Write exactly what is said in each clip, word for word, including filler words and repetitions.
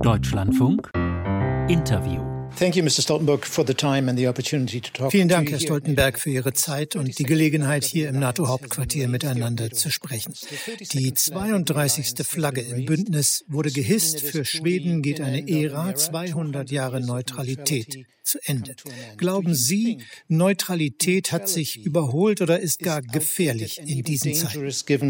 Deutschlandfunk Interview. Vielen Dank, Herr Stoltenberg, für Ihre Zeit und die Gelegenheit, hier im NATO-Hauptquartier miteinander zu sprechen. Die zweiunddreißigste Flagge im Bündnis wurde gehisst. Für Schweden geht eine Ära, zweihundert Jahre Neutralität, zu Ende. Glauben Sie, Neutralität hat sich überholt oder ist gar gefährlich in diesen Zeiten?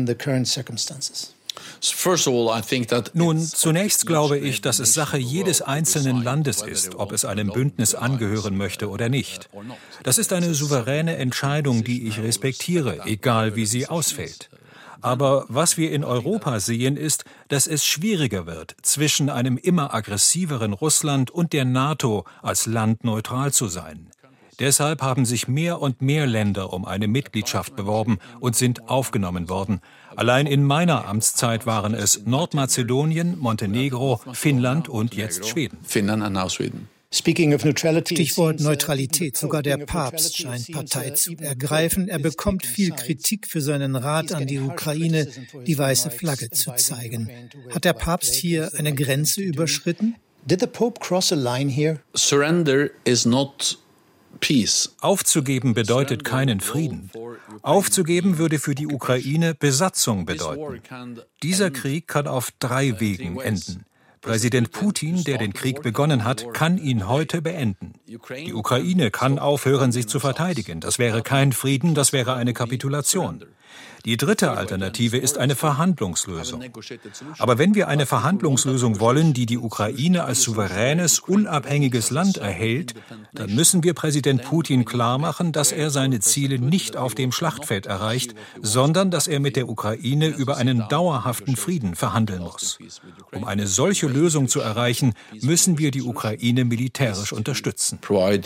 Nun, zunächst glaube ich, dass es Sache jedes einzelnen Landes ist, ob es einem Bündnis angehören möchte oder nicht. Das ist eine souveräne Entscheidung, die ich respektiere, egal wie sie ausfällt. Aber was wir in Europa sehen, ist, dass es schwieriger wird, zwischen einem immer aggressiveren Russland und der NATO als Land neutral zu sein. Deshalb haben sich mehr und mehr Länder um eine Mitgliedschaft beworben und sind aufgenommen worden. Allein in meiner Amtszeit waren es Nordmazedonien, Montenegro, Finnland und jetzt Schweden. Stichwort Neutralität. Sogar der Papst scheint Partei zu ergreifen. Er bekommt viel Kritik für seinen Rat an die Ukraine, die weiße Flagge zu zeigen. Hat der Papst hier eine Grenze überschritten? Did the Pope cross a line here? Surrender is not Peace. Aufzugeben bedeutet keinen Frieden. Aufzugeben würde für die Ukraine Besatzung bedeuten. Dieser Krieg kann auf drei Wegen enden. Präsident Putin, der den Krieg begonnen hat, kann ihn heute beenden. Die Ukraine kann aufhören, sich zu verteidigen. Das wäre kein Frieden, das wäre eine Kapitulation. Die dritte Alternative ist eine Verhandlungslösung. Aber wenn wir eine Verhandlungslösung wollen, die die Ukraine als souveränes, unabhängiges Land erhält, dann müssen wir Präsident Putin klarmachen, dass er seine Ziele nicht auf dem Schlachtfeld erreicht, sondern dass er mit der Ukraine über einen dauerhaften Frieden verhandeln muss. Um eine solche Lösung zu erreichen, müssen wir die Ukraine militärisch unterstützen. Herr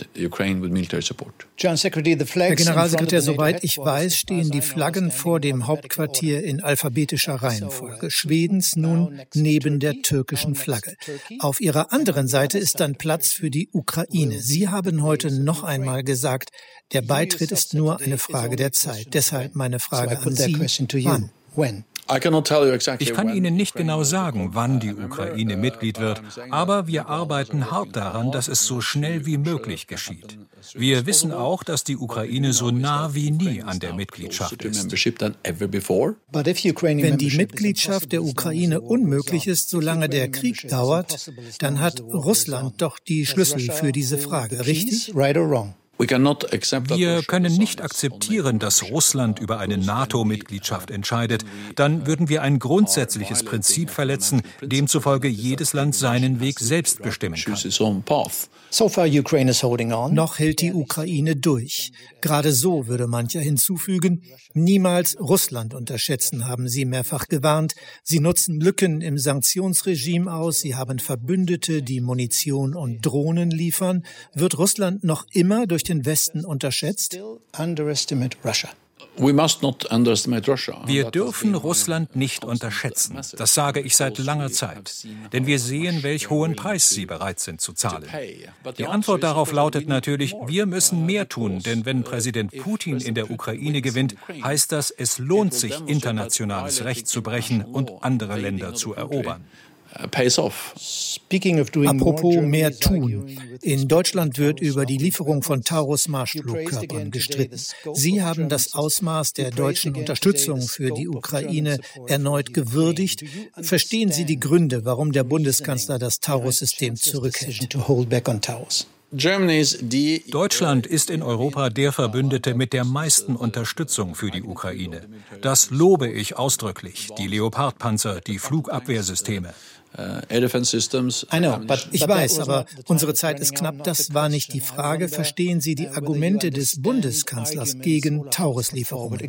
Generalsekretär, soweit ich weiß, stehen die Flaggen vor dem Hauptquartier in alphabetischer Reihenfolge. Schwedens nun neben der türkischen Flagge. Auf ihrer anderen Seite ist dann Platz für die Ukraine. Sie haben heute noch einmal gesagt, der Beitritt ist nur eine Frage der Zeit. Deshalb meine Frage an Sie, wann? Ich kann Ihnen nicht genau sagen, wann die Ukraine Mitglied wird, aber wir arbeiten hart daran, dass es so schnell wie möglich geschieht. Wir wissen auch, dass die Ukraine so nah wie nie an der Mitgliedschaft ist. Wenn die Mitgliedschaft der Ukraine unmöglich ist, solange der Krieg dauert, dann hat Russland doch die Schlüssel für diese Frage, richtig? Wir können nicht akzeptieren, dass Russland über eine NATO-Mitgliedschaft entscheidet. Dann würden wir ein grundsätzliches Prinzip verletzen, demzufolge jedes Land seinen Weg selbst bestimmen kann. Noch hält die Ukraine durch. Gerade so, würde mancher hinzufügen, niemals Russland unterschätzen, haben Sie mehrfach gewarnt. Sie nutzen Lücken im Sanktionsregime aus. Sie haben Verbündete, die Munition und Drohnen liefern. Wird Russland noch immer durch den Westen unterschätzt? Wir dürfen Russland nicht unterschätzen. Das sage ich seit langer Zeit. Denn wir sehen, welch hohen Preis sie bereit sind zu zahlen. Die Antwort darauf lautet natürlich, wir müssen mehr tun. Denn wenn Präsident Putin in der Ukraine gewinnt, heißt das, es lohnt sich, internationales Recht zu brechen und andere Länder zu erobern. Apropos mehr tun. In Deutschland wird über die Lieferung von Taurus-Marschflugkörpern gestritten. Sie haben das Ausmaß der deutschen Unterstützung für die Ukraine erneut gewürdigt. Verstehen Sie die Gründe, warum der Bundeskanzler das Taurus-System zurückhält? Deutschland ist in Europa der Verbündete mit der meisten Unterstützung für die Ukraine. Das lobe ich ausdrücklich. Die Leopard-Panzer, die Flugabwehrsysteme. Ich weiß, aber unsere Zeit ist knapp. Das war nicht die Frage. Verstehen Sie die Argumente des Bundeskanzlers gegen Taurus-Lieferungen?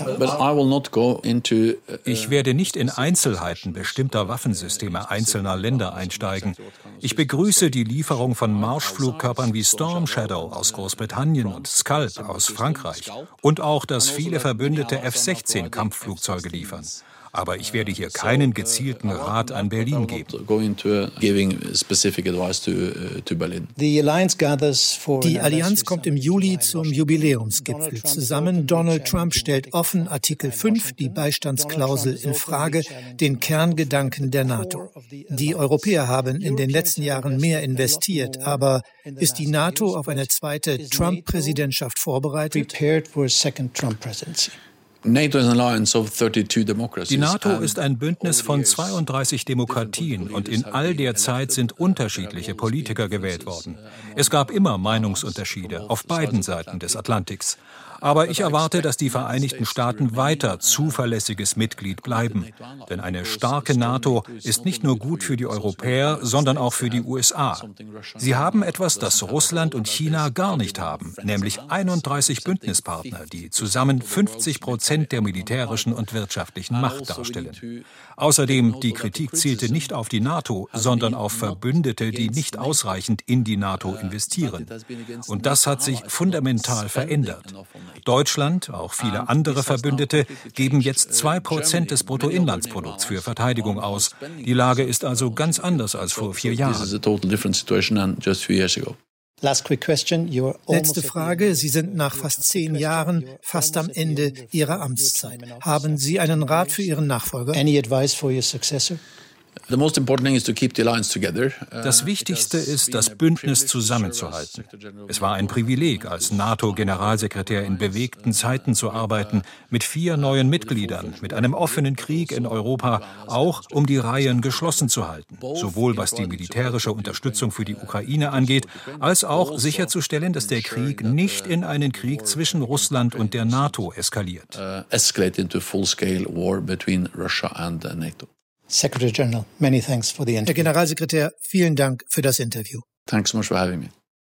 Ich werde nicht in Einzelheiten bestimmter Waffensysteme einzelner Länder einsteigen. Ich begrüße die Lieferung von Marschflugkörpern wie Storm Shadow aus Großbritannien und Scalp aus Frankreich und auch, dass viele Verbündete F sechzehn Kampfflugzeuge liefern. Aber ich werde hier keinen gezielten Rat an Berlin geben. Die Allianz kommt im Juli zum Jubiläumsgipfel zusammen. Donald Trump stellt offen Artikel fünf, die Beistandsklausel, in Frage, den Kerngedanken der NATO. Die Europäer haben in den letzten Jahren mehr investiert, aber ist die NATO auf eine zweite Trump-Präsidentschaft vorbereitet? Die NATO ist ein Bündnis von zweiunddreißig Demokratien und in all der Zeit sind unterschiedliche Politiker gewählt worden. Es gab immer Meinungsunterschiede auf beiden Seiten des Atlantiks. Aber ich erwarte, dass die Vereinigten Staaten weiter zuverlässiges Mitglied bleiben. Denn eine starke NATO ist nicht nur gut für die Europäer, sondern auch für die U S A. Sie haben etwas, das Russland und China gar nicht haben, nämlich einunddreißig Bündnispartner, die zusammen fünfzig Prozent der militärischen und wirtschaftlichen Macht darstellen. Außerdem, die Kritik zielte nicht auf die NATO, sondern auf Verbündete, die nicht ausreichend in die NATO investieren. Und das hat sich fundamental verändert. Deutschland, auch viele andere Verbündete, geben jetzt zwei Prozent des Bruttoinlandsprodukts für Verteidigung aus. Die Lage ist also ganz anders als vor vier Jahren. Letzte Frage. Sie sind nach fast zehn Jahren fast am Ende Ihrer Amtszeit. Haben Sie einen Rat für Ihren Nachfolger? Any advice for your successor? Das Wichtigste ist, das Bündnis zusammenzuhalten. Es war ein Privileg, als NATO-Generalsekretär in bewegten Zeiten zu arbeiten, mit vier neuen Mitgliedern, mit einem offenen Krieg in Europa, auch um die Reihen geschlossen zu halten, sowohl was die militärische Unterstützung für die Ukraine angeht, als auch sicherzustellen, dass der Krieg nicht in einen Krieg zwischen Russland und der NATO eskaliert. Secretary General, many thanks for the interview. Herr Generalsekretär, vielen Dank für das Interview. Thanks so much for having me.